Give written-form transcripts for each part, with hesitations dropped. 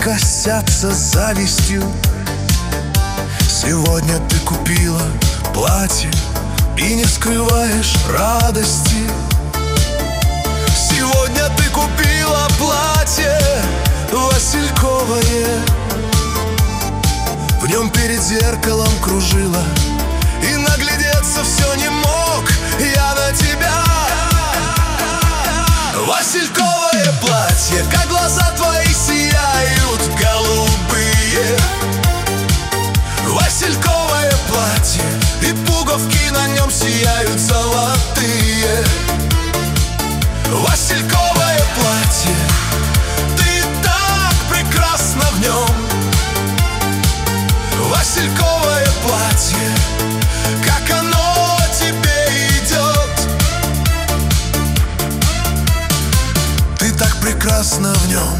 косятся завистью. Сегодня ты купила платье и не скрываешь радости. Сегодня ты купила платье васильковое, в нем перед зеркалом кружила, и наглядеться все не мог я на тебя. Васильковое платье, как глаза твои сияют голубые. Васильковое платье, и пуговки на нем сияют золотые. Васильковое платье, ты так прекрасна в нем. Васильковое платье, как оно тебе идет. Ты так прекрасна в нем,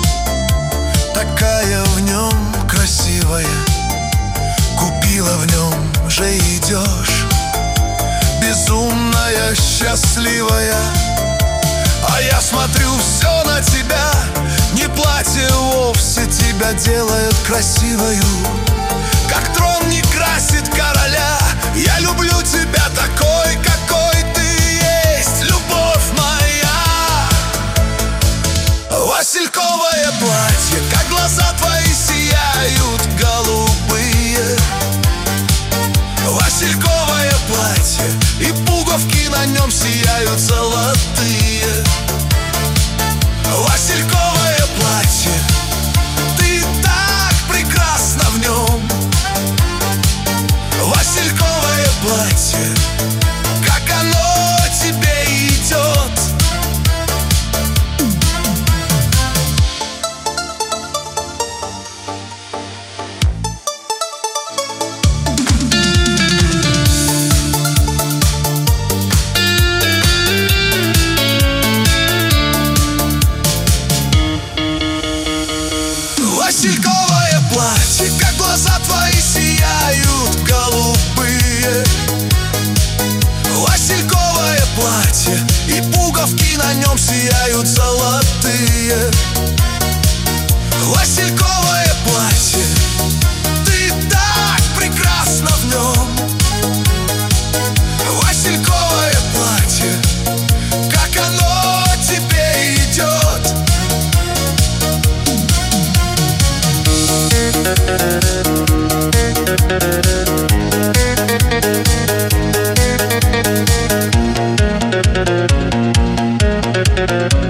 такая в нем красивая. Купила в нем же идешь, безумная, счастливая. А я смотрю все на тебя, не платье вовсе тебя делает красивою. Как трон не красит короля, я люблю тебя такой, какой ты есть, любовь моя. Васильковое платье, как глаза твои сияют голубые. Васильковое платье, и пуговки на нем сияют золотые. Васильковое платье, ты так прекрасна в нем. Васильковое платье, как оно тебе идет. Васильковое платье, как глаза твои сияют голубые. Васильковое платье, и пуговки на нем сияют золотые. Васильковое платье, ты так прекрасна в нем. Васильковое платье, как оно тебе идет. Thank you.